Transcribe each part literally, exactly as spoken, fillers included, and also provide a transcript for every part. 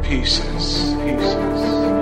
pieces, pieces.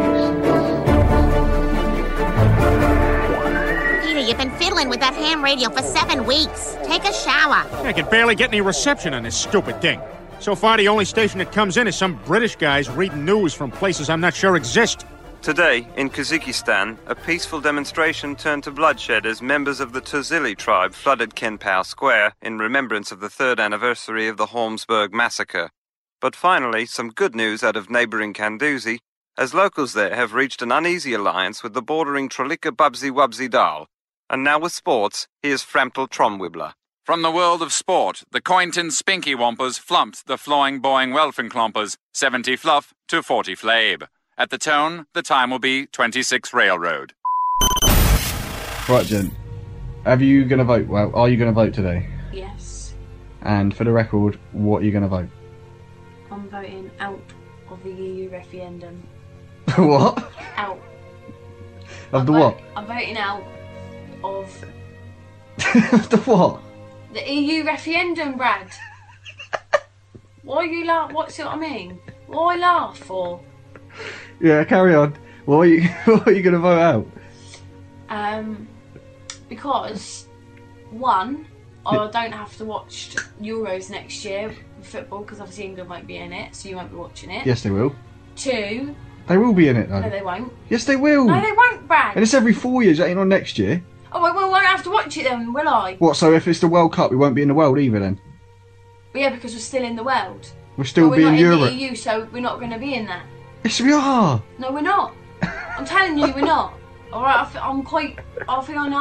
Peter, you've been fiddling with that ham radio for seven weeks. Take a shower. I can barely get any reception on this stupid thing. So far, the only station that comes in is some British guys reading news from places I'm not sure exist. Today, in Kazakhstan, a peaceful demonstration turned to bloodshed as members of the Tuzili tribe flooded Kenpao Square in remembrance of the third anniversary of the Holmesburg massacre. But finally, some good news out of neighbouring Kanduzi, as locals there have reached an uneasy alliance with the bordering Trolika Bubsy Wubsy Dal. And now with sports, here's Frampton Tromwibbler. From the world of sport, the Cointon Spinky Wampers flumped the Floing Boing Welfenklompers, seventy fluff to forty flabe. At the tone, the time will be twenty-six Railroad. Right, Jen. Have you going to vote? Well, are you going to vote today? Yes. And for the record, what are you going to vote? I'm voting out of the E U referendum. What? Out. Of I'm the vo- what? I'm voting out of... Of the what? The E U referendum, Brad. Why you laugh? What's what I mean? Why laugh for? Yeah, carry on. What are you, what are you going to vote out? Um, because, one, I don't have to watch Euros next year for football because obviously England won't be in it, so you won't be watching it. Yes, they will. Two... They will be in it, though. No, they won't. Yes, they will. No, they won't, Brad. And it's every four years, that ain't on next year. Oh, well, we won't have to watch it then, will I? What, so if it's the World Cup, we won't be in the world either then? Well, yeah, because we're still in the world. We'll still but be we're in not Europe. in the E U, so we're not going to be in that. Yes, we are. No, we're not. I'm telling you, we're not. All right, I f- I'm quite. I think I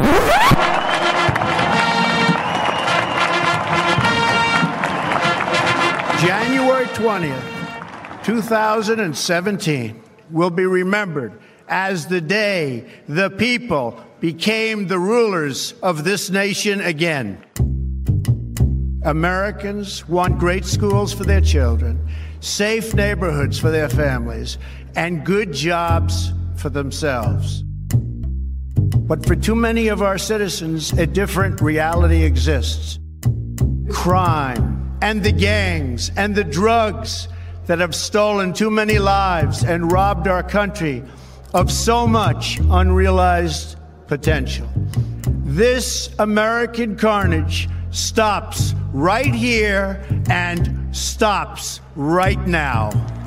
know. January twentieth, two thousand seventeen will be remembered as the day the people became the rulers of this nation again. Americans want great schools for their children, safe neighborhoods for their families, and good jobs for themselves. But for too many of our citizens, a different reality exists. Crime and the gangs and the drugs that have stolen too many lives and robbed our country of so much unrealized potential. This American carnage stops right here and stops right now.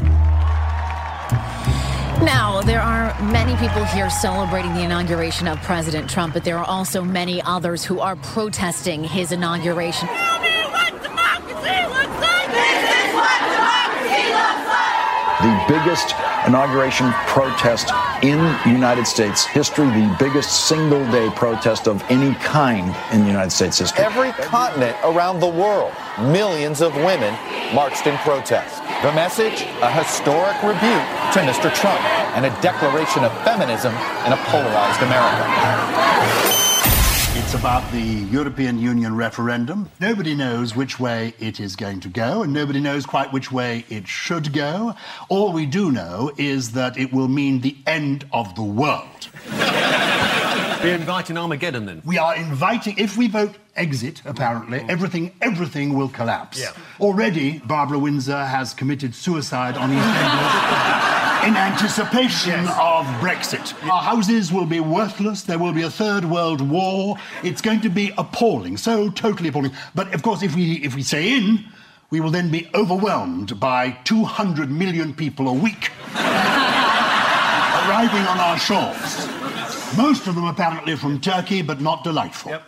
Now, there are many people here celebrating the inauguration of President Trump, but there are also many others who are protesting his inauguration. Tell me what democracy looks like! This is what democracy looks like! The biggest inauguration protest in United States history, the biggest single-day protest of any kind in the United States history. Every continent around the world, millions of women marched in protest. The message, a historic rebuke to Mister Trump and a declaration of feminism in a polarized America. It's about the European Union referendum. Nobody knows which way it is going to go, and nobody knows quite which way it should go. All we do know is that it will mean the end of the world. We're inviting Armageddon, then? We are inviting, if we vote exit, apparently, mm. everything everything will collapse. Yeah. Already, Barbara Windsor has committed suicide on East End in anticipation yes. of Brexit. Our houses will be worthless. There will be a third world war. It's going to be appalling, so totally appalling. But, of course, if we if we say in, we will then be overwhelmed by two hundred million people a week arriving on our shores. Most of them apparently from Turkey, but not delightful. Yep.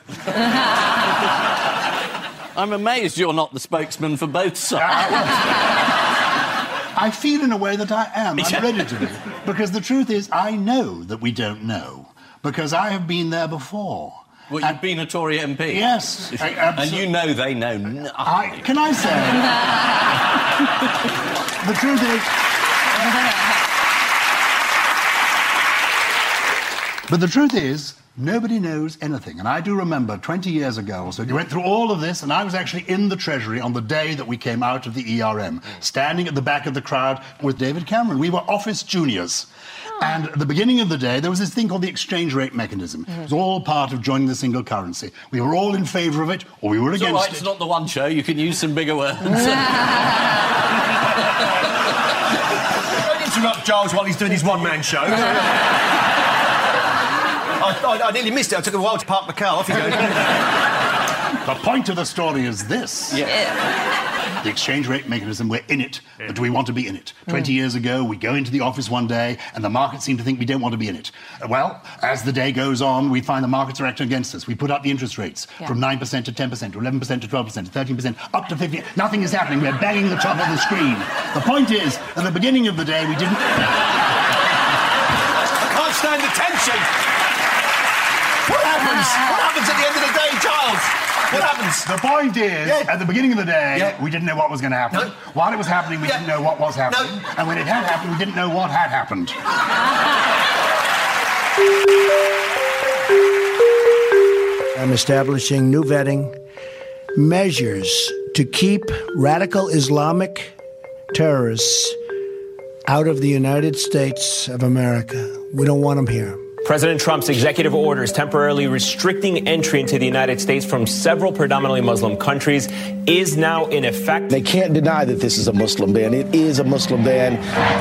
I'm amazed you're not the spokesman for both sides. I feel in a way that I am. I'm ready to be. Because the truth is, I know that we don't know. Because I have been there before. Well, you've and, been a Tory M P? Yes. I, and you know they know nothing. I, can I say... the truth is... But the truth is, nobody knows anything. And I do remember twenty years ago or so, you went through all of this, and I was actually in the Treasury on the day that we came out of the E R M, standing at the back of the crowd with David Cameron. We were office juniors. Oh. And at the beginning of the day, there was this thing called the exchange rate mechanism. Mm-hmm. It was all part of joining the single currency. We were all in favour of it, or we were it's against all right, it. It's not the one show. You can use some bigger words. interrupt Giles while he's doing his one-man show. I, I, I nearly missed it. I took a while to park the car. Off you go. The point of the story is this. Yeah. The exchange rate mechanism, we're in it, but do we want to be in it? Twenty years ago, we go into the office one day, and the markets seem to think we don't want to be in it. Uh, well, as the day goes on, we find the markets are acting against us. We put up the interest rates Yeah. from nine percent to ten percent, to eleven percent to twelve percent, to thirteen percent, up to fifteen percent. Nothing is happening. We're banging the top of the screen. The point is, at the beginning of the day, we didn't... I can't stand the tension. What happens? What happens at the end of the day, Giles? What happens? The point is, Yeah. at the beginning of the day, Yeah. we didn't know what was going to happen. No. While it was happening, we Yeah. didn't know what was happening. No. And when it had happened, we didn't know what had happened. I'm establishing new vetting measures to keep radical Islamic terrorists out of the United States of America. We don't want them here. President Trump's executive orders temporarily restricting entry into the United States from several predominantly Muslim countries is now in effect. They can't deny that this is a Muslim ban. It is a Muslim ban.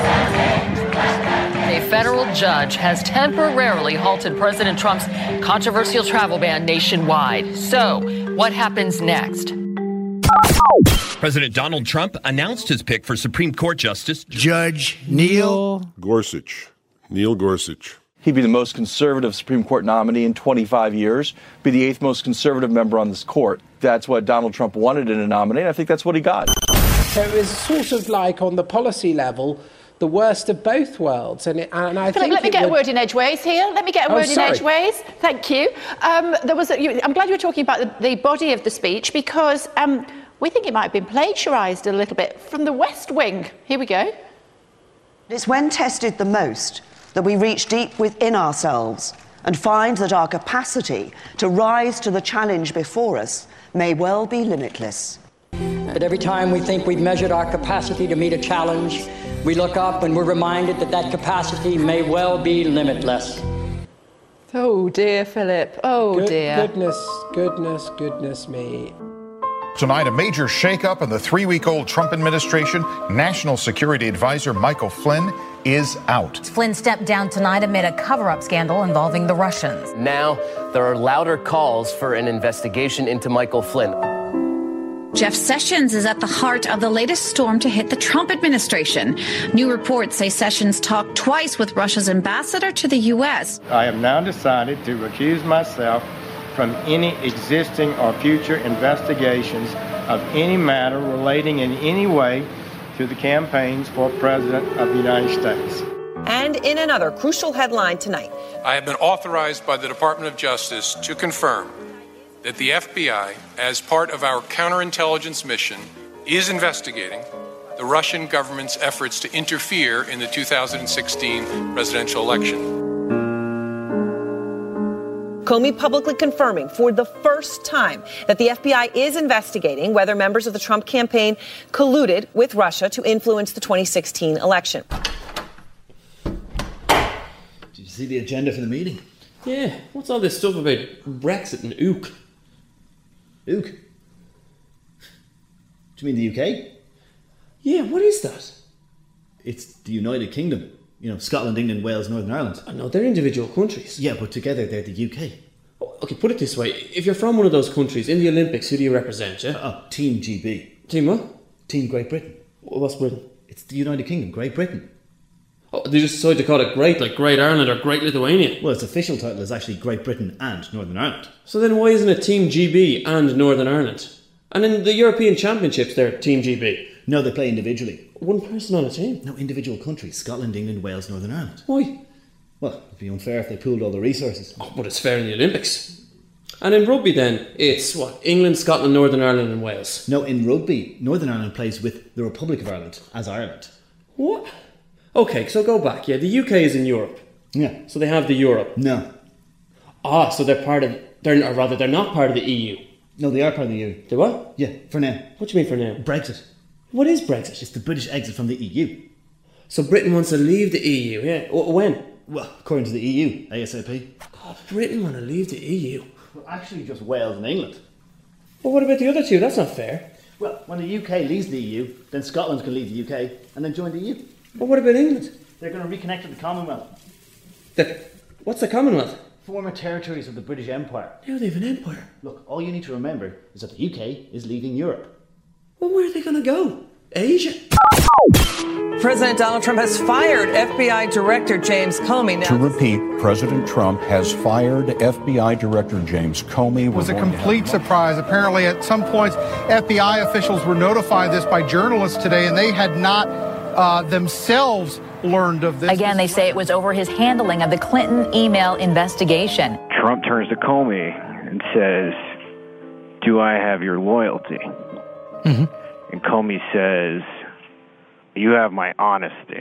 A federal judge has temporarily halted President Trump's controversial travel ban nationwide. So, what happens next? President Donald Trump announced his pick for Supreme Court Justice Judge Neil Gorsuch. Neil Gorsuch. He'd be the most conservative Supreme Court nominee in twenty-five years, be the eighth most conservative member on this court. That's what Donald Trump wanted in a nominee, and I think that's what he got. So it was sort of like, on the policy level, the worst of both worlds. And, it, and I Philip, think let me it get would... a word in edgeways here. Let me get a Oh, word sorry. in edgeways. Thank you. Um, there was a, you, I'm glad you were talking about the, the body of the speech, because um, we think it might have been plagiarised a little bit from the West Wing. Here we go. It's when tested the most that we reach deep within ourselves and find that our capacity to rise to the challenge before us may well be limitless. But every time we think we've measured our capacity to meet a challenge, we look up and we're reminded that that capacity may well be limitless. Oh dear, Philip. Oh Good, dear. Goodness, goodness, goodness me. Tonight, a major shakeup in the three-week-old Trump administration. National Security Advisor Michael Flynn is out. Flynn stepped down tonight amid a cover-up scandal involving the Russians. Now, there are louder calls for an investigation into Michael Flynn. Jeff Sessions is at the heart of the latest storm to hit the Trump administration. New reports say Sessions talked twice with Russia's ambassador to the U S. I have now decided to recuse myself from any existing or future investigations of any matter relating in any way to the campaigns for President of the United States. And in another crucial headline tonight, I have been authorized by the Department of Justice to confirm that the F B I, as part of our counterintelligence mission, is investigating the Russian government's efforts to interfere in the two thousand sixteen presidential election. Comey publicly confirming for the first time that the F B I is investigating whether members of the Trump campaign colluded with Russia to influence the twenty sixteen election. Did you see the agenda for the meeting? Yeah, what's all this stuff about Brexit and Ook? Ook? Do you mean the U K? Yeah, what is that? It's the United Kingdom. You know, Scotland, England, Wales, Northern Ireland. I know, they're individual countries. Yeah, but together they're the U K. Oh, okay, put it this way. If you're from one of those countries, in the Olympics, who do you represent, yeah? Oh, Team G B. Team what? Team Great Britain. What's Britain? It's the United Kingdom, Great Britain. Oh, they just decided to call it Great, like Great Ireland or Great Lithuania. Well, its official title is actually Great Britain and Northern Ireland. So then why isn't it Team G B and Northern Ireland? And in the European Championships, they're Team G B. No, they play individually. One person on a team? No, individual countries. Scotland, England, Wales, Northern Ireland. Why? Well, it'd be unfair if they pooled all the resources. Oh, but it's fair in the Olympics. And in rugby then, it's what? England, Scotland, Northern Ireland and Wales. No, in rugby, Northern Ireland plays with the Republic of Ireland as Ireland. What? Okay, so go back. Yeah, the U K is in Europe. Yeah. So they have the Europe. No. Ah, so they're part of... They're, or rather, they're not part of the E U. No, they are part of the E U. They what? Yeah, for now. What do you mean for now? Brexit. What is Brexit? It's the British exit from the E U. So Britain wants to leave the E U, yeah? W- when? Well, according to the E U, ASAP. God, Britain want to leave the E U? Well, actually just Wales and England. Well, what about the other two? That's not fair. Well, when the U K leaves the E U, then Scotland can leave the U K and then join the E U. Well, what about England? They're going to reconnect with the Commonwealth. The, what's the Commonwealth? Former territories of the British Empire. Now they have an empire. Look, all you need to remember is that the U K is leaving Europe. Well, where are they going to go? Asia? President Donald Trump has fired F B I Director James Comey. Now, to repeat, President Trump has fired F B I Director James Comey. It was a complete surprise. Apparently, at some points, F B I officials were notified this by journalists today, and they had not uh, themselves learned of this. Again, they say it was over his handling of the Clinton email investigation. Trump turns to Comey and says, "Do I have your loyalty?" Mm-hmm. And Comey says, "You have my honesty."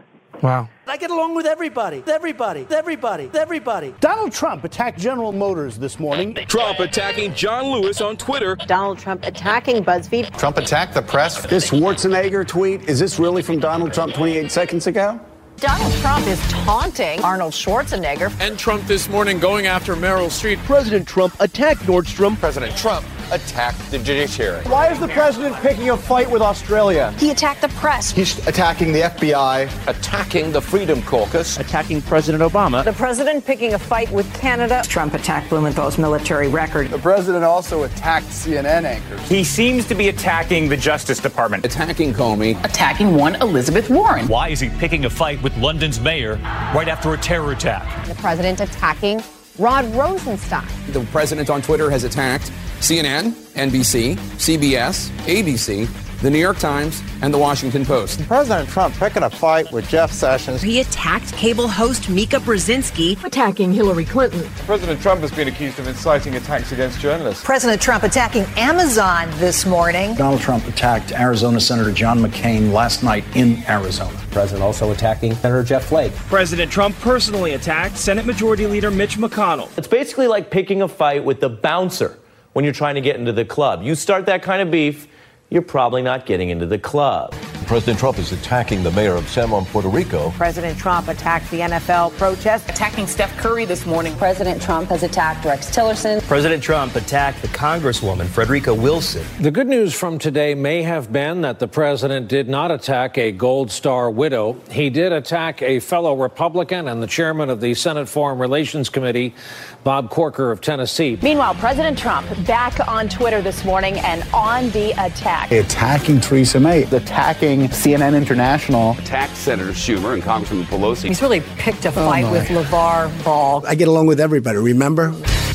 Wow. I get along with everybody, everybody, everybody, everybody. Donald Trump attacked General Motors this morning. Trump attacking John Lewis on Twitter. Donald Trump attacking BuzzFeed. Trump attacked the press. This Schwarzenegger tweet, is this really from Donald Trump twenty-eight seconds ago? Donald Trump is taunting Arnold Schwarzenegger. And Trump this morning going after Meryl Streep. President Trump attacked Nordstrom. President Trump attacked the judiciary. Why is the president picking a fight with Australia? He attacked the press. He's attacking the F B I, attacking the Freedom Caucus, attacking President Obama. The president picking a fight with Canada. Trump attacked Blumenthal's military record. The president also attacked C N N anchors. He seems to be attacking the Justice Department. Attacking Comey. Attacking one Elizabeth Warren. Why is he picking a fight with London's mayor right after a terror attack? The president attacking Rod Rosenstein. The president on Twitter has attacked C N N, N B C, C B S, A B C, the New York Times, and the Washington Post. President Trump picking a fight with Jeff Sessions. He attacked cable host Mika Brzezinski, attacking Hillary Clinton. President Trump has been accused of inciting attacks against journalists. President Trump attacking Amazon this morning. Donald Trump attacked Arizona Senator John McCain last night in Arizona. President also attacking Senator Jeff Flake. President Trump personally attacked Senate Majority Leader Mitch McConnell. It's basically like picking a fight with the bouncer when you're trying to get into the club. You start that kind of beef, you're probably not getting into the club. President Trump is attacking the mayor of San Juan, Puerto Rico. President Trump attacked the N F L protest. Attacking Steph Curry this morning. President Trump has attacked Rex Tillerson. President Trump attacked the Congresswoman, Frederica Wilson. The good news from today may have been that the president did not attack a Gold Star widow. He did attack a fellow Republican and the chairman of the Senate Foreign Relations Committee, Bob Corker of Tennessee. Meanwhile, President Trump back on Twitter this morning and on the attack. Attacking Theresa May, attacking C N N International. Attacked Senator Schumer and Congressman Pelosi. He's really picked a fight oh with LeVar Ball. I get along with everybody, remember?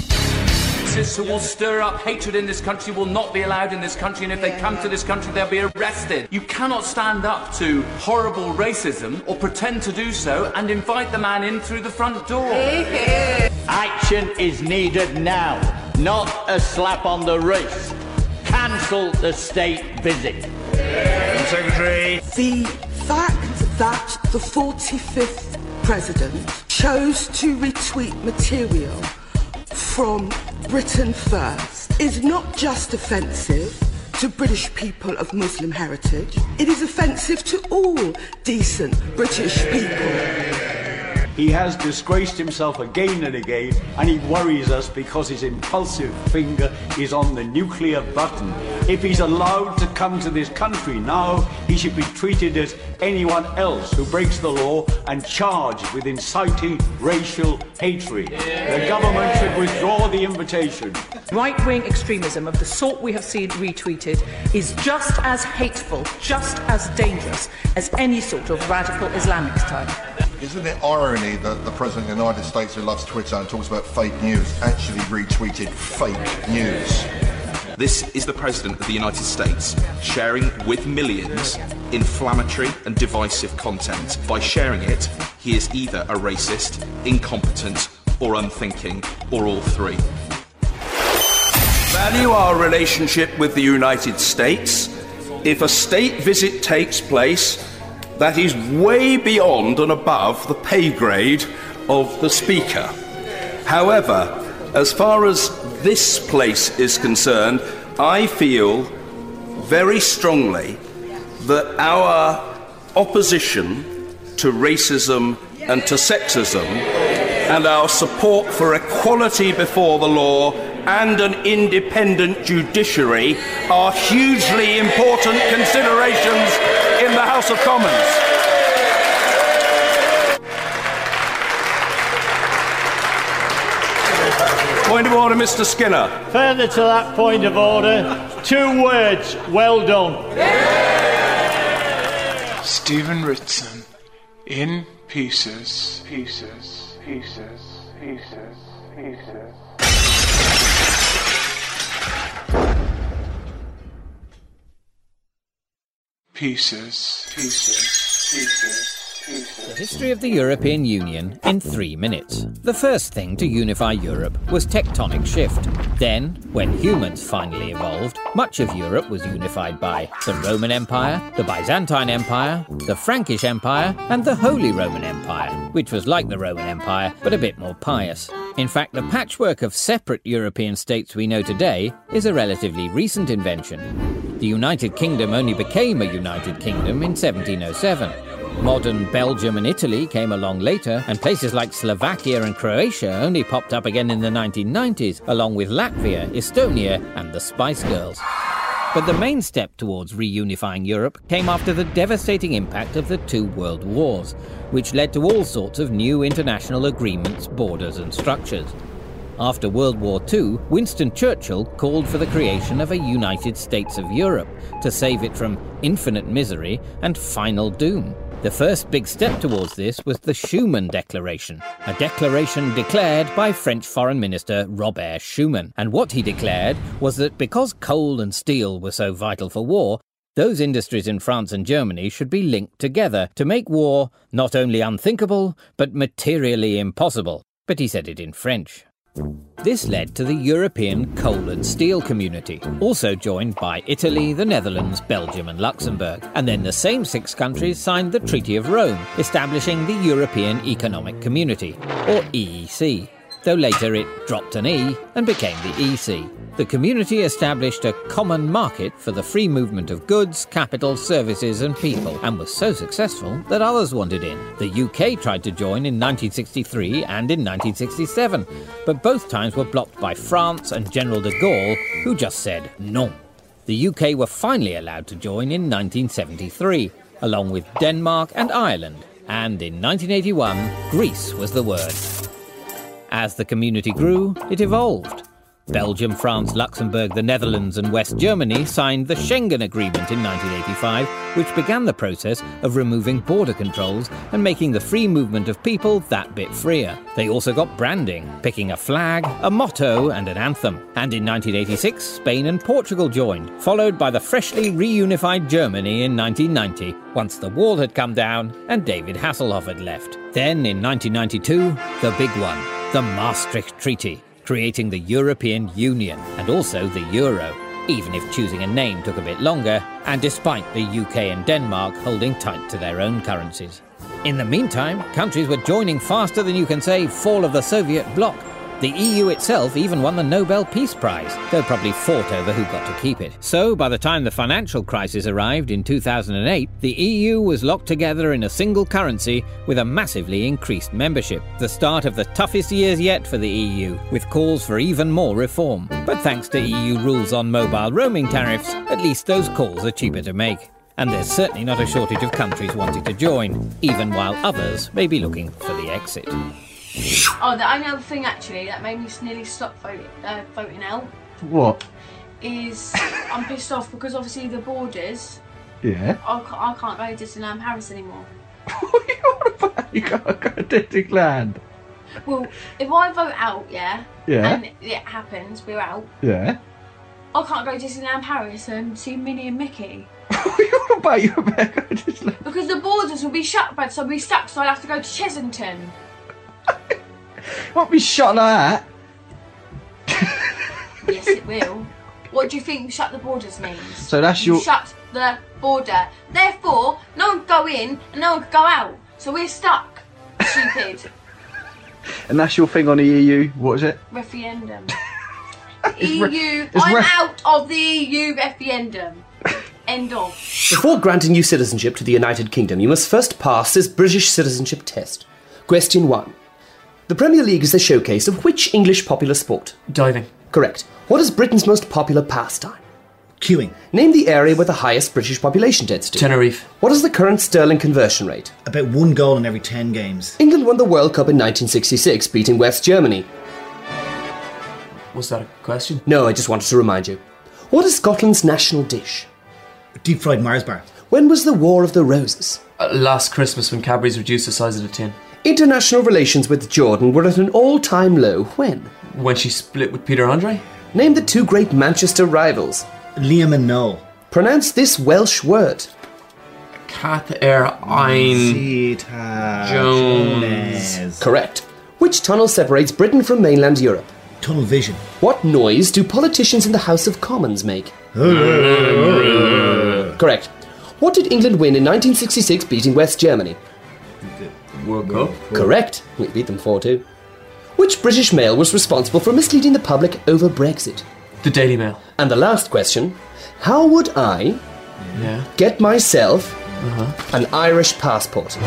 Who will stir up hatred in this country will not be allowed in this country, and if they come to this country, they'll be arrested. You cannot stand up to horrible racism or pretend to do so and invite the man in through the front door. Action is needed now, not a slap on the wrist. Cancel the state visit. Secretary. The fact that the forty-fifth president chose to retweet material from Britain First is not just offensive to British people of Muslim heritage, it is offensive to all decent British people. He has disgraced himself again and again, and he worries us because his impulsive finger is on the nuclear button. If he's allowed to come to this country now, he should be treated as anyone else who breaks the law and charged with inciting racial hatred. The government should withdraw the invitation. Right-wing extremism of the sort we have seen retweeted is just as hateful, just as dangerous as any sort of radical Islamic style. Isn't it irony that the President of the United States, who loves Twitter and talks about fake news, actually retweeted fake news? This is the President of the United States sharing with millions inflammatory and divisive content. By sharing it, he is either a racist, incompetent, or unthinking, or all three. Value our relationship with the United States. If a state visit takes place, that is way beyond and above the pay grade of the Speaker. However, as far as this place is concerned, I feel very strongly that our opposition to racism and to sexism and our support for equality before the law and an independent judiciary are hugely important considerations in the House of Commons. Point of order, Mister Skinner. Further to that point of order, two words, well done. Stephen Ritson, in pieces, pieces, pieces, pieces, pieces. Pieces, pieces, pieces, pieces. The history of the European Union in three minutes. The first thing to unify Europe was tectonic shift. Then, when humans finally evolved, much of Europe was unified by the Roman Empire, the Byzantine Empire, the Frankish Empire, and the Holy Roman Empire, which was like the Roman Empire, but a bit more pious. In fact, the patchwork of separate European states we know today is a relatively recent invention. The United Kingdom only became a United Kingdom in seventeen oh seven. Modern Belgium and Italy came along later, and places like Slovakia and Croatia only popped up again in the nineteen nineties, along with Latvia, Estonia, and the Spice Girls. But the main step towards reunifying Europe came after the devastating impact of the two world wars, which led to all sorts of new international agreements, borders and structures. After World War Two, Winston Churchill called for the creation of a United States of Europe to save it from infinite misery and final doom. The first big step towards this was the Schuman Declaration, a declaration declared by French Foreign Minister Robert Schuman. And what he declared was that because coal and steel were so vital for war, those industries in France and Germany should be linked together to make war not only unthinkable, but materially impossible. But he said it in French. This led to the European Coal and Steel Community, also joined by Italy, the Netherlands, Belgium and Luxembourg. And then the same six countries signed the Treaty of Rome, establishing the European Economic Community, or E E C, though later it dropped an E and became the E C. The community established a common market for the free movement of goods, capital, services and people, and was so successful that others wanted in. The U K tried to join in nineteen sixty-three and in nineteen sixty-seven, but both times were blocked by France and General de Gaulle, who just said non. The U K were finally allowed to join in nineteen seventy-three, along with Denmark and Ireland, and in nineteen eighty-one, Greece was the word. As the community grew, it evolved. Belgium, France, Luxembourg, the Netherlands and West Germany signed the Schengen Agreement in nineteen eighty-five, which began the process of removing border controls and making the free movement of people that bit freer. They also got branding, picking a flag, a motto and an anthem. And in nineteen eighty-six, Spain and Portugal joined, followed by the freshly reunified Germany in nineteen ninety, once the wall had come down and David Hasselhoff had left. Then in nineteen ninety-two, the big one, the Maastricht Treaty, creating the European Union and also the Euro, even if choosing a name took a bit longer, and despite the U K and Denmark holding tight to their own currencies. In the meantime, countries were joining faster than you can say fall of the Soviet bloc. The E U itself even won the Nobel Peace Prize, though probably fought over who got to keep it. So by the time the financial crisis arrived in two thousand eight, the E U was locked together in a single currency with a massively increased membership. The start of the toughest years yet for the E U, with calls for even more reform. But thanks to E U rules on mobile roaming tariffs, at least those calls are cheaper to make. And there's certainly not a shortage of countries wanting to join, even while others may be looking for the exit. Oh, the only other thing actually that made me nearly stop voting, uh, voting out. What? Is I'm pissed off because obviously the borders. Yeah. I can't, I can't go to Disneyland Paris anymore. You can't go to Disneyland. Well, if I vote out, yeah. Yeah. And it happens, we're out. Yeah. I can't go to Disneyland Paris and see Minnie and Mickey. What about you better go to Disneyland? Because the borders will be shut, but so I'll be stuck, so I'll have to go to Chessington. Won't be shot like that. Yes, it will. What do you think shut the borders means? So that's you your... shut the border. Therefore, no one can go in and no one can go out. So we're stuck. Stupid. And that's your thing on the E U. What is it? Referendum. E U. It's I'm ref- out of the E U referendum. End of. Before granting you citizenship to the United Kingdom, you must first pass this British citizenship test. Question one. The Premier League is the showcase of which English popular sport? Diving. Correct. What is Britain's most popular pastime? Queuing. Name the area with the highest British population density. Tenerife. What is the current sterling conversion rate? About one goal in every ten games. England won the World Cup in nineteen sixty-six, beating West Germany. Was that a question? No, I just wanted to remind you. What is Scotland's national dish? Deep fried Mars bar. When was the War of the Roses? Uh, last Christmas, when Cadbury's reduced the size of the tin. International relations with Jordan were at an all-time low when? When she split with Peter Andre? Name the two great Manchester rivals. Liam and Noel. Pronounce this Welsh word. Cath Air Ein Jones. Correct. Which tunnel separates Britain from mainland Europe? Tunnel vision. What noise do politicians in the House of Commons make? Correct. What did England win in nineteen sixty-six beating West Germany? The World Cup. Correct. We beat them four two. Which British mail was responsible for misleading the public over Brexit? The Daily Mail. And the last question, how would I yeah. get myself uh-huh. an Irish passport?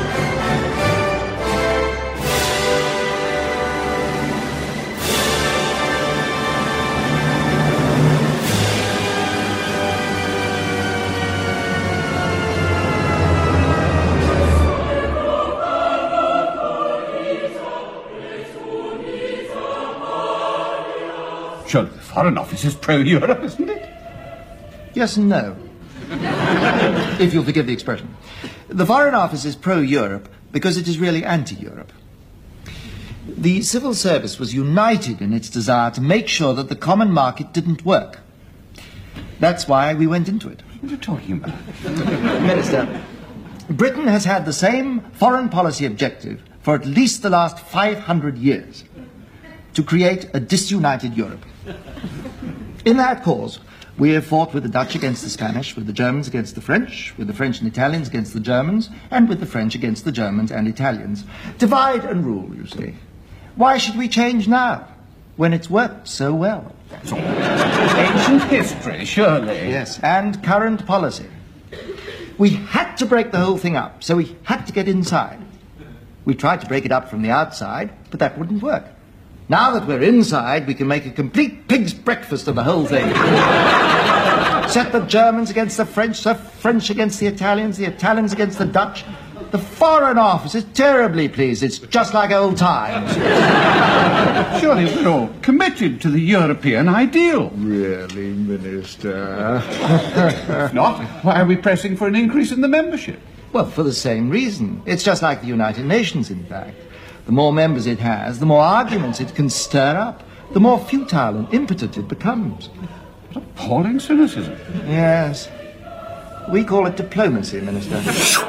Surely the Foreign Office is pro-Europe, isn't it? Yes and no. If you'll forgive the expression. The Foreign Office is pro-Europe because it is really anti-Europe. The civil service was united in its desire to make sure that the common market didn't work. That's why we went into it. What are you talking about? Minister, Britain has had the same foreign policy objective for at least the last five hundred years. To create a disunited Europe. In that cause, we have fought with the Dutch against the Spanish, with the Germans against the French, with the French and Italians against the Germans, and with the French against the Germans and Italians. Divide and rule, you see. Why should we change now, when it's worked so well? Ancient history, surely. Yes, and current policy. We had to break the whole thing up, so we had to get inside. We tried to break it up from the outside, but that wouldn't work. Now that we're inside, we can make a complete pig's breakfast of the whole thing. Set the Germans against the French, the French against the Italians, the Italians against the Dutch. The Foreign Office is terribly pleased. It's just like old times. Surely we're all committed to the European ideal. Really, Minister? If not, why are we pressing for an increase in the membership? Well, for the same reason. It's just like the United Nations, in fact. The more members it has, the more arguments it can stir up, the more futile and impotent it becomes. What appalling cynicism. Yes. We call it diplomacy, Minister.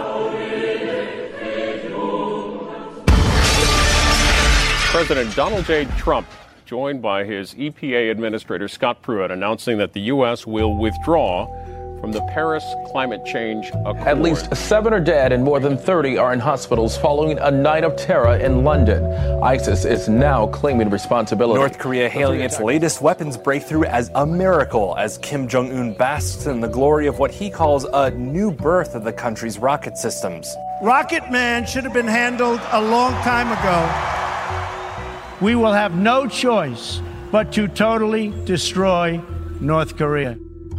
President Donald J. Trump, joined by his E P A Administrator Scott Pruitt, announcing that the U S will withdraw from the Paris Climate Change Accord. At least seven are dead and more than thirty are in hospitals following a night of terror in London. ISIS is now claiming responsibility. North Korea hailing its latest weapons breakthrough as a miracle, as Kim Jong-un basks in the glory of what he calls a new birth of the country's rocket systems. Rocket Man should have been handled a long time ago. We will have no choice but to totally destroy North Korea.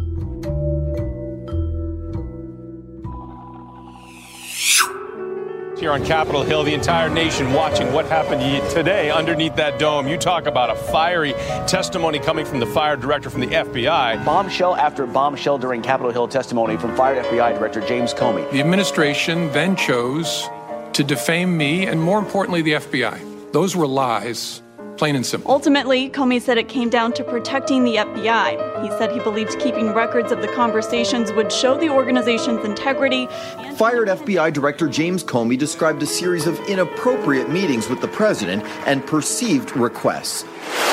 Here on Capitol Hill, the entire nation watching what happened today underneath that dome. You talk about a fiery testimony coming from the fire director from the F B I. Bombshell after bombshell during Capitol Hill testimony from fired F B I Director James Comey. The administration then chose to defame me and, more importantly, the F B I. Those were lies, plain and simple. Ultimately, Comey said it came down to protecting the F B I. He said he believed keeping records of the conversations would show the organization's integrity. Fired F B I Director James Comey described a series of inappropriate meetings with the president and perceived requests.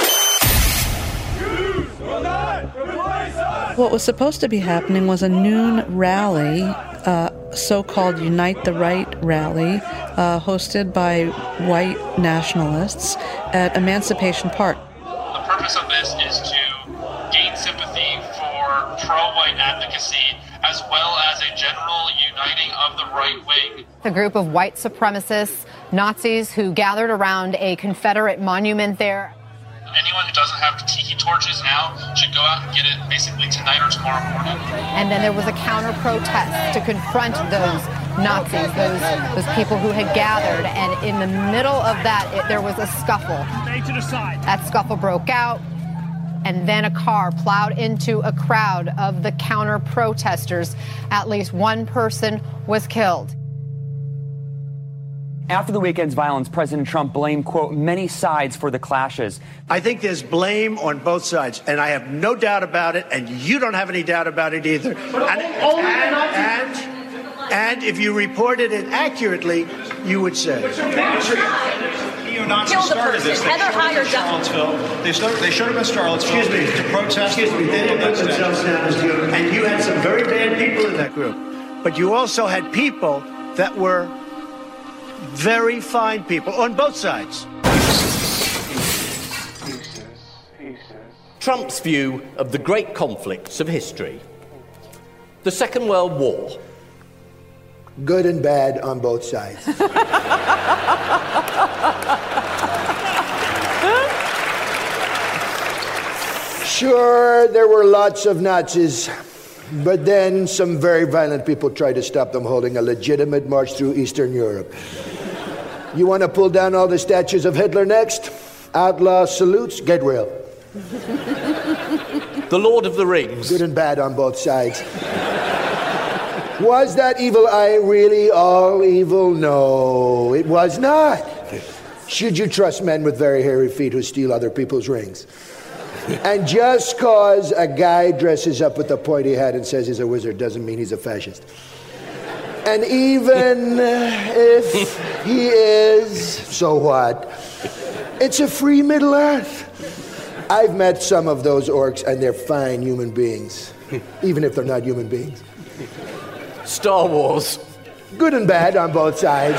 What was supposed to be happening was a noon rally, uh, so-called Unite the Right rally, uh, hosted by white nationalists at Emancipation Park. The purpose of this is to gain sympathy for pro-white advocacy as well as a general uniting of the right wing. The group of white supremacists, Nazis who gathered around a Confederate monument there. Anyone who doesn't have tiki torches now should go out and get it basically tonight or tomorrow morning. And then there was a counter-protest to confront those Nazis, those those people who had gathered. And in the middle of that, it, there was a scuffle. Stay to the side. That scuffle broke out. and then a car plowed into a crowd of the counter-protesters. At least one person was killed. After the weekend's violence, President Trump blamed, quote, many sides for the clashes. I think there's blame on both sides, and I have no doubt about it, and you don't have any doubt about it either. And, and, and, and if you reported it accurately, you would say. Neo-Nazis started this. They showed up in Charlottesville. They, started, they showed up in Charlottesville Excuse me. to protest. Excuse me. They didn't put themselves down as you, and you had some very bad people in that group. But you also had people that were very fine people on both sides. Trump's view of the great conflicts of history. The Second World War. Good and bad on both sides. Sure, there were lots of Nazis, but then some very violent people tried to stop them holding a legitimate march through Eastern Europe. You want to pull down all the statues of Hitler next? Outlaw salutes, get real. The Lord of the Rings. Good and bad on both sides. Was that evil eye really all evil? No, it was not. Should you trust men with very hairy feet who steal other people's rings? And just cause a guy dresses up with a pointy hat and says he's a wizard doesn't mean he's a fascist. And even if he is, so what? It's a free Middle Earth. I've met some of those orcs and they're fine human beings, even if they're not human beings. Star Wars. Good and bad on both sides.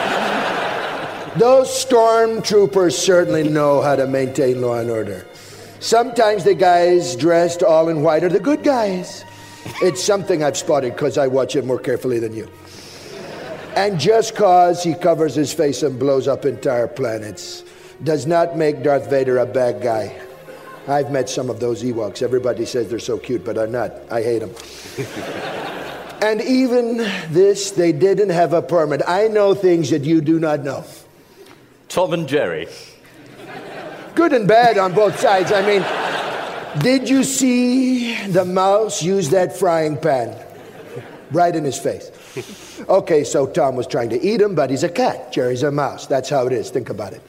Those stormtroopers certainly know how to maintain law and order. Sometimes the guys dressed all in white are the good guys. It's something I've spotted because I watch it more carefully than you. And just cause he covers his face and blows up entire planets does not make Darth Vader a bad guy. I've met some of those Ewoks. Everybody says they're so cute, but I'm not. I hate them. And even this, they didn't have a permit. I know things that you do not know. Tom and Jerry. Good and bad on both sides. I mean, did you see the mouse use that frying pan? Right in his face. Okay, so Tom was trying to eat him, but he's a cat. Jerry's a mouse. That's how it is. Think about it.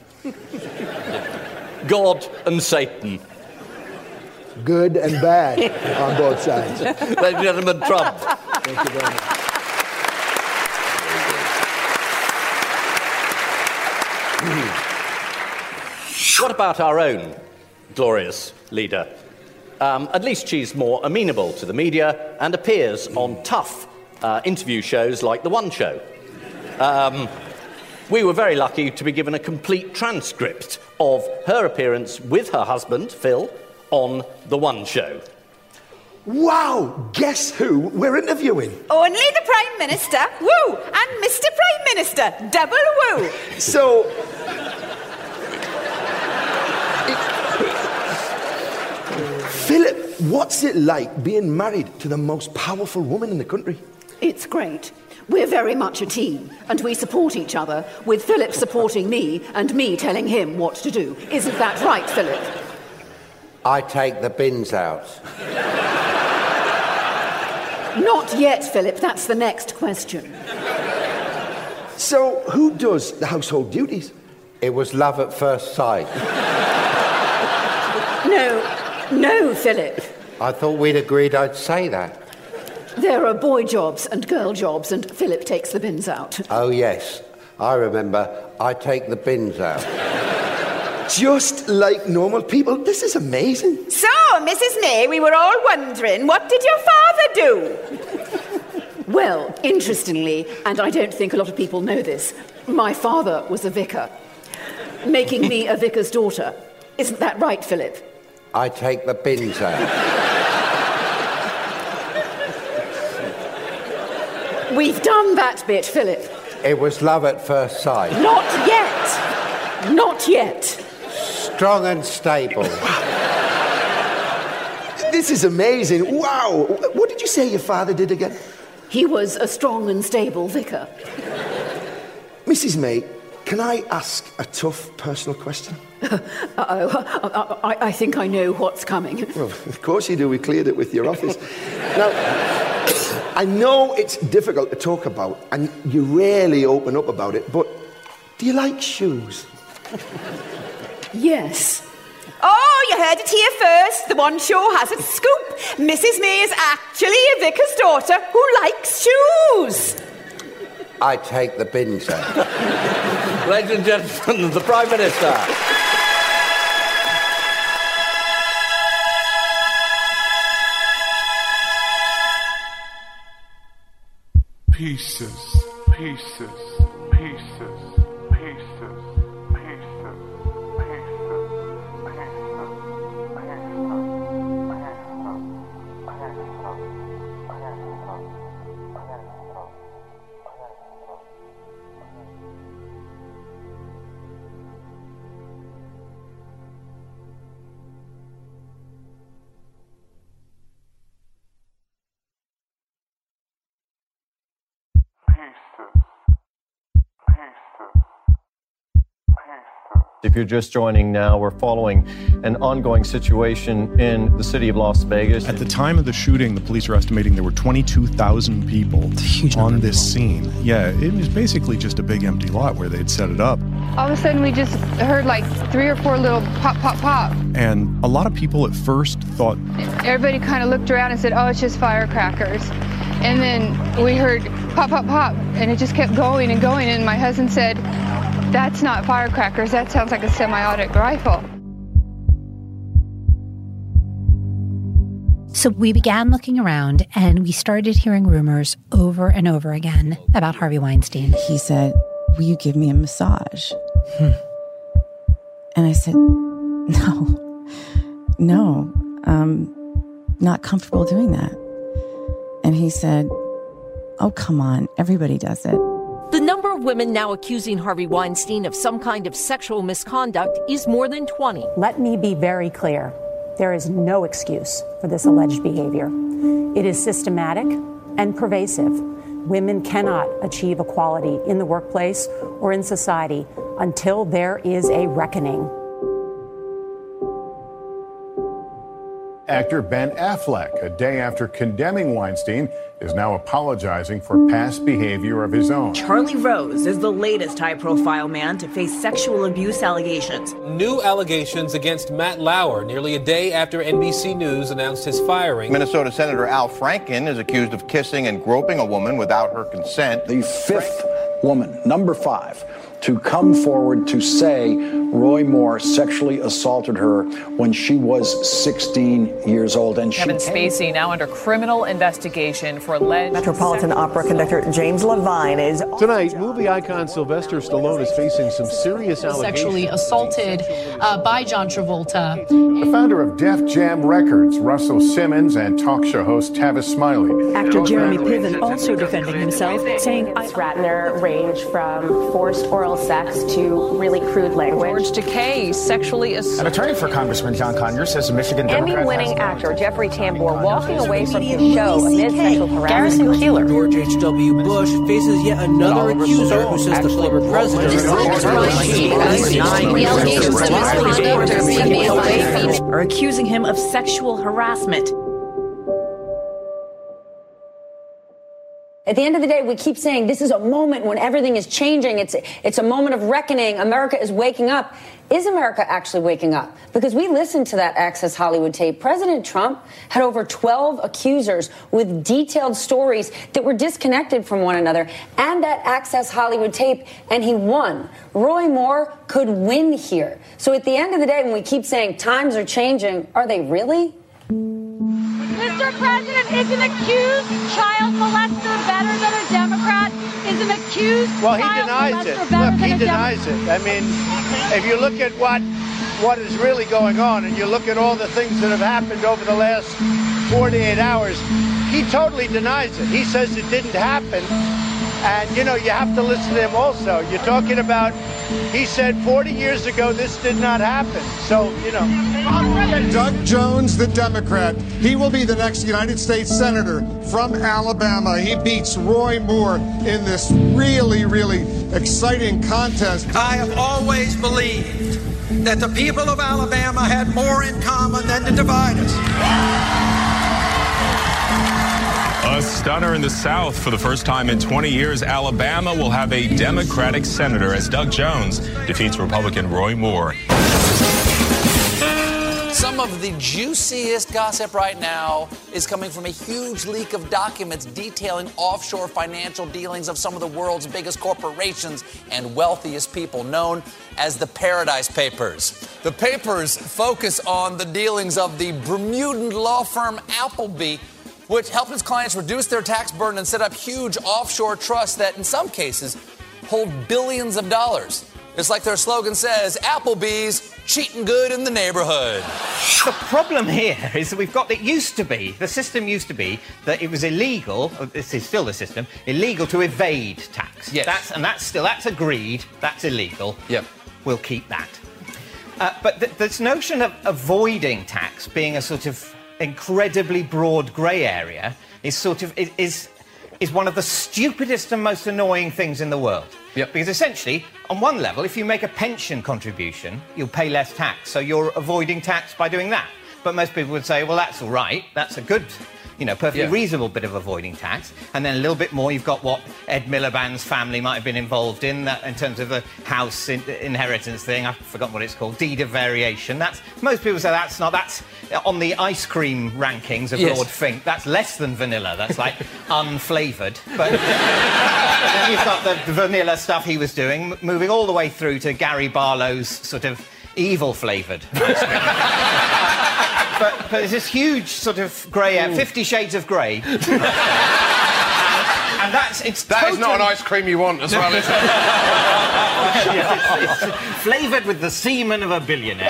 God and Satan. Good and bad on both sides. Ladies and gentlemen, Trump. Thank you very much. What about our own glorious leader? Um, at least she's more amenable to the media and appears on tough uh, interview shows like The One Show. Um, we were very lucky to be given a complete transcript of her appearance with her husband, Phil, on The One Show. Wow! Guess who we're interviewing? Only the Prime Minister, woo! And Mister Prime Minister, double woo! So... Philip, what's it like being married to the most powerful woman in the country? It's great. We're very much a team, and we support each other, with Philip supporting me and me telling him what to do. Isn't that right, Philip? I take the bins out. Not yet, Philip. That's the next question. So, who does the household duties? It was love at first sight. No, no, Philip. I thought we'd agreed I'd say that. There are boy jobs and girl jobs, and Philip takes the bins out. Oh, yes. I remember. I take the bins out. Just like normal people. This is amazing. So, Missus May, we were all wondering, what did your father do? Well, interestingly, and I don't think a lot of people know this, my father was a vicar, making me a vicar's daughter. Isn't that right, Philip? I take the bins out. We've done that bit, Philip. It was love at first sight. Not yet. Not yet. Strong and stable. This is amazing. Wow. What did you say your father did again? He was a strong and stable vicar. Missus May, can I ask a tough personal question? Uh-oh, I, I think I know what's coming. Well, of course you do. We cleared it with your office. Now, I know it's difficult to talk about, and you rarely open up about it, but do you like shoes? Yes. Oh, you heard it here first. The One Show has its scoop. Missus May is actually a vicar's daughter who likes shoes. I take the bin, sir. Ladies and gentlemen, the Prime Minister. Pieces, pieces, pieces, pieces, pieces, If you're just joining now, we're following an ongoing situation in the city of Las Vegas. At the time of the shooting, the police are estimating there were twenty-two thousand people on this scene. Yeah, it was basically just a big empty lot where they'd set it up. All of a sudden, we just heard like three or four little pop, pop, pop. And a lot of people at first thought... Everybody kind of looked around and said, oh, it's just firecrackers. And then we heard pop, pop, pop, and it just kept going and going. And my husband said, that's not firecrackers, that sounds like a semi-automatic rifle. So we began looking around, and we started hearing rumors over and over again about Harvey Weinstein. He said, will you give me a massage? Hmm. And I said, no, no, um, not comfortable doing that. And he said, oh, come on, everybody does it. The number of women now accusing Harvey Weinstein of some kind of sexual misconduct is more than twenty. Let me be very clear. There is no excuse for this alleged behavior. It is systematic and pervasive. Women cannot achieve equality in the workplace or in society until there is a reckoning. Actor Ben Affleck, a day after condemning Weinstein, is now apologizing for past behavior of his own. Charlie Rose is the latest high-profile man to face sexual abuse allegations. New allegations against Matt Lauer nearly a day after N B C News announced his firing. Minnesota Senator Al Franken is accused of kissing and groping a woman without her consent. The fifth woman, number five, to come forward to say Roy Moore sexually assaulted her when she was sixteen years old. And Kevin she Spacey now under criminal investigation for alleged... Metropolitan Opera conductor James Levine is... Tonight, movie icon Sylvester Stallone is facing some serious allegations. Sexually assaulted uh, by John Travolta. The founder of Def Jam Records, Russell Simmons, and talk show host Tavis Smiley. Actor Jeremy Piven also defending himself, saying... Ratner range from forced oral sex to really crude language. George Takei sexually assaulted. An attorney for Congressman John Conyers says a Michigan Democrat... Emmy-winning actor Jeffrey Tambor walking away from his show amid sexual harassment. Garrison Keillor. George H W. Bush faces yet another accuser who says the former president... are accusing him of sexual harassment. At the end of the day, we keep saying this is a moment when everything is changing. It's it's a moment of reckoning. America is waking up. Is America actually waking up? Because we listened to that Access Hollywood tape. President Trump had over twelve accusers with detailed stories that were disconnected from one another, and that Access Hollywood tape, and he won. Roy Moore could win here. So at the end of the day, when we keep saying times are changing, are they really? Mister President, is an accused child molester better than a Democrat? Is an accused well, he child denies molester it. better Look, than he a denies Democrat? it. I mean, if you look at what what is really going on, and you look at all the things that have happened over the last forty-eight hours, he totally denies it. He says it didn't happen. And, you know, you have to listen to him also. You're talking about, he said forty years ago this did not happen. So, you know. Doug Jones, the Democrat, he will be the next United States Senator from Alabama. He beats Roy Moore in this really, really exciting contest. I have always believed that the people of Alabama had more in common than to divide us. A stunner in the South. For the first time in twenty years, Alabama will have a Democratic senator as Doug Jones defeats Republican Roy Moore. Some of the juiciest gossip right now is coming from a huge leak of documents detailing offshore financial dealings of some of the world's biggest corporations and wealthiest people, known as the Paradise Papers. The papers focus on the dealings of the Bermudan law firm Appleby, which helped its clients reduce their tax burden and set up huge offshore trusts that, in some cases, hold billions of dollars. It's like their slogan says, Applebee's cheating good in the neighborhood. The problem here is that we've got, it used to be, the system used to be that it was illegal, this is still the system, illegal to evade tax. Yes. That's, and that's still, that's agreed, that's illegal. Yep. We'll keep that. Uh, but th- this notion of avoiding tax being a sort of incredibly broad grey area is sort of, is, is, is one of the stupidest and most annoying things in the world. Yep. Because essentially, on one level, if you make a pension contribution, you'll pay less tax, so you're avoiding tax by doing that. But most people would say, well, that's all right, that's a good, you know, perfectly Yeah. reasonable bit of avoiding tax. And then a little bit more, you've got what Ed Miliband's family might have been involved in, that in terms of the house in, inheritance thing. I've forgotten what it's called, deed of variation. That's, most people say that's not, that's on the ice cream rankings of Yes. Lord Fink. That's less than vanilla, that's like unflavoured. But then you've got the, the vanilla stuff he was doing, m- moving all the way through to Gary Barlow's sort of evil-flavoured ice cream. But, but there's this huge sort of grey area, Fifty Shades of Grey. and, and that's, it's That totally... is not an ice cream you want as well, is it? Yes, it's, it's flavoured with the semen of a billionaire.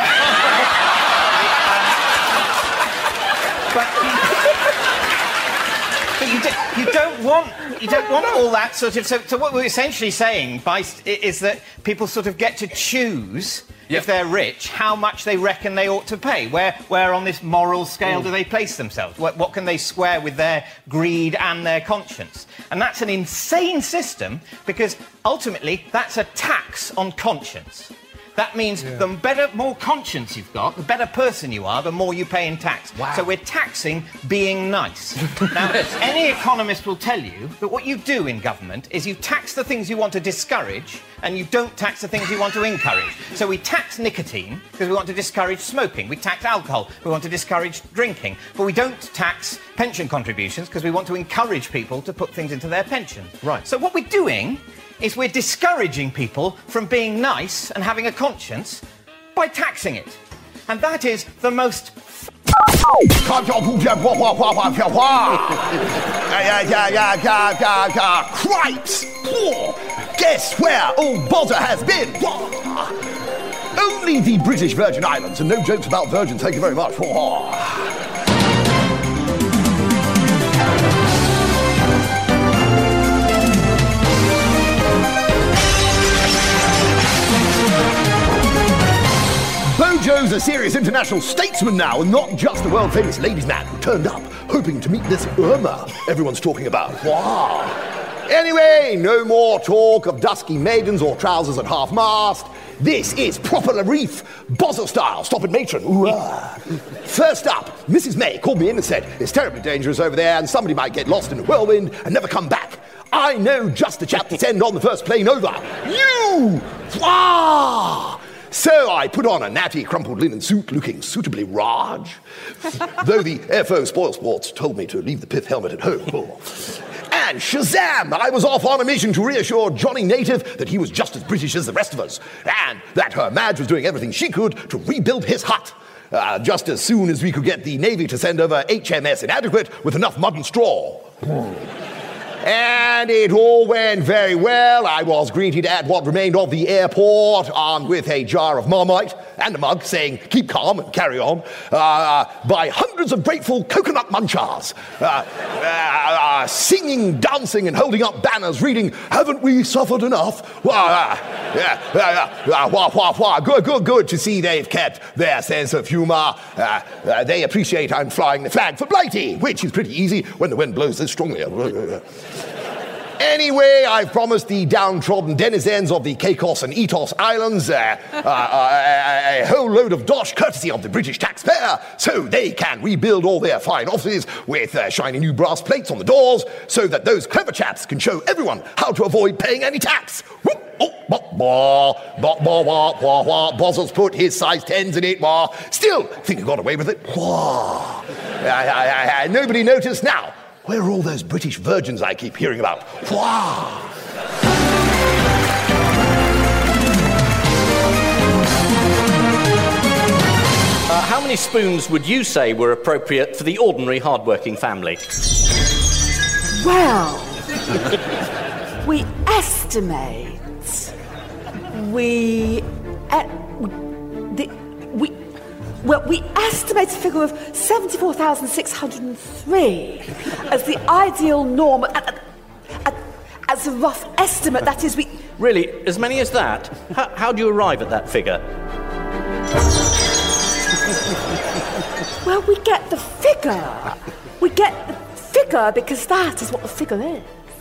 but, but you, do, you don't want you don't want all that sort of. So, so what we're essentially saying by, is that people sort of get to choose. Yep. If they're rich, how much they reckon they ought to pay. Where, where on this moral scale mm. do they place themselves? What, what can they square with their greed and their conscience? And that's an insane system because ultimately that's a tax on conscience. That means yeah. the better, more conscience you've got, the better person you are, the more you pay in tax. Wow. So we're taxing being nice. Now, any economist will tell you that what you do in government is you tax the things you want to discourage and you don't tax the things you want to encourage. So we tax nicotine because we want to discourage smoking. We tax alcohol, we want to discourage drinking. But we don't tax pension contributions because we want to encourage people to put things into their pensions. Right. So what we're doing is we're discouraging people from being nice and having a conscience by taxing it. And that is the most... Cripes! Guess where old Bozza has been? Only the British Virgin Islands, and no jokes about virgins, thank you very much. Bojo's a serious international statesman now, and not just a world-famous ladies' man who turned up hoping to meet this Irma everyone's talking about. Wow. Anyway, no more talk of dusky maidens or trousers at half-mast. This is proper La Reef, Bozza style. Stop it, matron. Ooh-ah. First up, Missus May called me in and said, it's terribly dangerous over there and somebody might get lost in a whirlwind and never come back. I know just the chap that's end on the first plane over. You! Wow! So I put on a natty crumpled linen suit looking suitably Raj, though the F O Spoil Sports told me to leave the pith helmet at home. And Shazam! I was off on a mission to reassure Johnny Native that he was just as British as the rest of us, and that her Madge was doing everything she could to rebuild his hut. Uh, just as soon as we could get the Navy to send over H M S Inadequate with enough mud and straw. And it all went very well. I was greeted at what remained of the airport, armed with a jar of Marmite and a mug saying, keep calm and carry on, uh, by hundreds of grateful coconut munchars, uh, uh, uh, singing, dancing, and holding up banners reading, haven't we suffered enough? Uh, uh, yeah, uh, uh, wah, wah, wah. Good, good, good to see they've kept their sense of humour. Uh, uh, they appreciate I'm flying the flag for Blighty, which is pretty easy when the wind blows this strongly. Anyway, I've promised the downtrodden denizens of the Caicos and Itos Islands uh, uh, uh, a, a whole load of dosh courtesy of the British taxpayer, so they can rebuild all their fine offices with uh, shiny new brass plates on the doors, so that those clever chaps can show everyone how to avoid paying any tax. Whoop. Oh, bah, bah, bah, bah, bah, bah, bah. Bozzel's put his size tens in it, bah. Still, think he got away with it. Wah. I, I, I, nobody noticed. Now, where are all those British virgins I keep hearing about? Wah. Uh, how many spoons would you say were appropriate for the ordinary hard-working family? Well, we estimate. We, uh, the, we, well, we estimate a figure of seventy-four thousand six hundred three as the ideal norm, uh, uh, as a rough estimate. That is, we... Really? As many as that? How, how do you arrive at that figure? Well, we get the figure. We get the figure because that is what the figure is.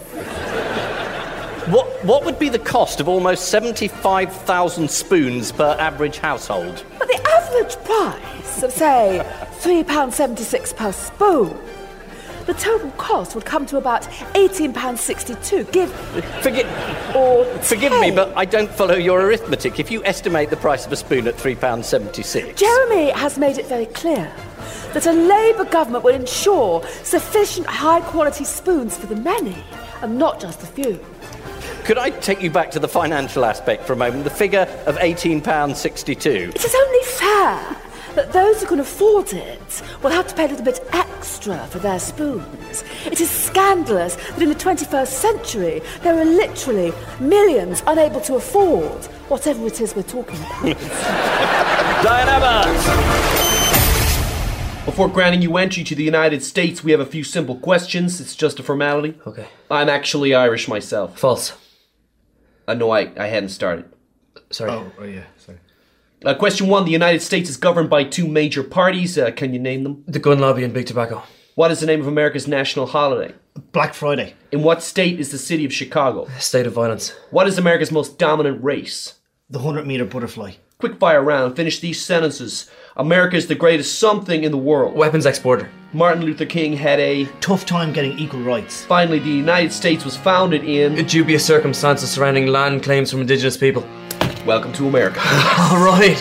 What what would be the cost of almost seventy-five thousand spoons per average household? But the average price of, say, three pounds seventy-six per spoon, the total cost would come to about eighteen pounds sixty-two. Give... Forgive... Or Forgive me, but I don't follow your arithmetic. If you estimate the price of a spoon at three pounds seventy-six... Jeremy has made it very clear that a Labour government will ensure sufficient high-quality spoons for the many, and not just the few. Could I take you back to the financial aspect for a moment? The figure of eighteen pounds sixty-two. It is only fair that those who can afford it will have to pay a little bit extra for their spoons. It is scandalous that in the twenty-first century there are literally millions unable to afford whatever it is we're talking about. Diane Abbott! Before granting you entry to the United States, we have a few simple questions. It's just a formality. Okay. I'm actually Irish myself. False. Uh, no, I, I hadn't started. Sorry. Oh, oh yeah, sorry. Uh, question one. The United States is governed by two major parties. Uh, can you name them? The gun lobby and big tobacco. What is the name of America's national holiday? Black Friday. In what state is the city of Chicago? State of violence. What is America's most dominant race? The one hundred metre butterfly. Quick fire round. Finish these sentences. America is the greatest something in the world. Weapons exporter. Martin Luther King had a... tough time getting equal rights. Finally, the United States was founded in... dubious circumstances surrounding land claims from indigenous people. Welcome to America. All right.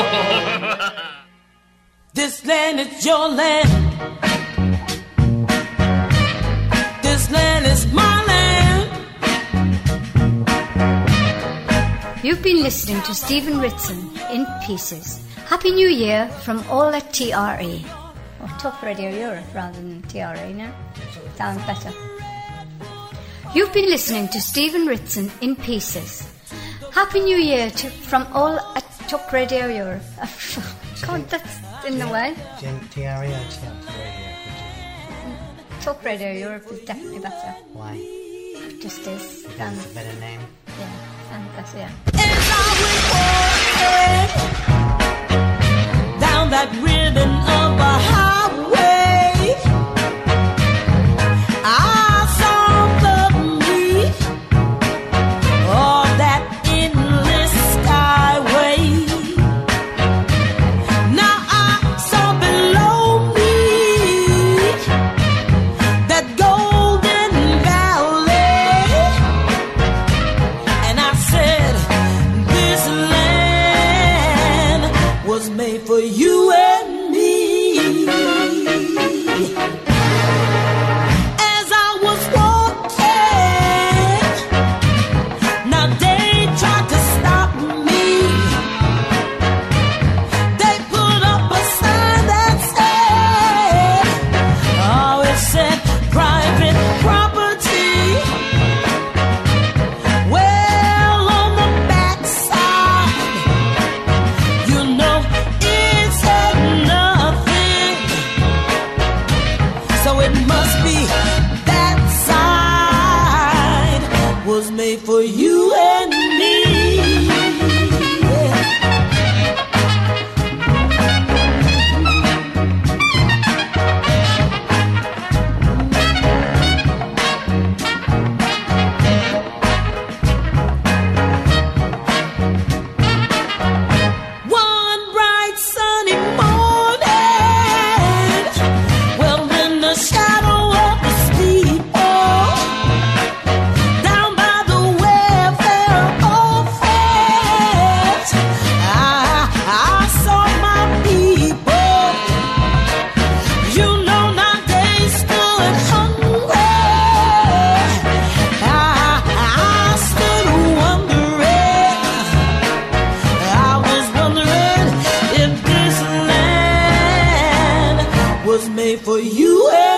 This land is your land. This land is my land. You've been listening to Stephen Ritson in Pieces. Happy New Year from all at T R E. Or Top Radio Europe rather than T R E, no? Sounds better. You've been listening to Stephen Ritson in Pieces. Happy New Year to, from all at Top Radio Europe. God, that's in the way. T R E or T R E? Top Radio Europe is definitely better. Why? Just is. Sounds a better name. Yeah, sounds better, yeah. Down that ribbon of a highway, I saw the meat of that endless skyway. Now I saw below me that golden valley, and I said, this land was made for you and me. made for you and